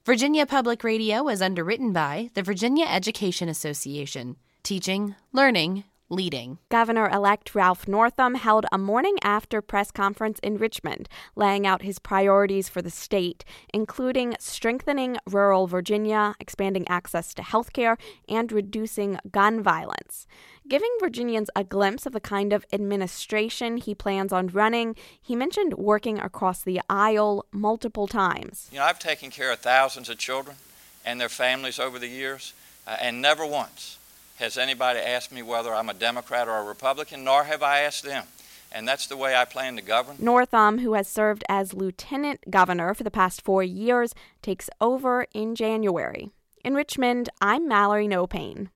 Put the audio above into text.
Virginia Public Radio is underwritten by the Virginia Education Association. Teaching, learning, leading. Governor-elect Ralph Northam held a morning-after press conference in Richmond, laying out his priorities for the state, including strengthening rural Virginia, expanding access to health care, and reducing gun violence. Giving Virginians a glimpse of the kind of administration he plans on running, he mentioned working across the aisle multiple times. I've taken care of thousands of children and their families over the years, and never once has anybody asked me whether I'm a Democrat or a Republican, nor have I asked them. And that's the way I plan to govern. Northam, who has served as lieutenant governor for the past 4 years, takes over in January. In Richmond, I'm Mallory Nopane.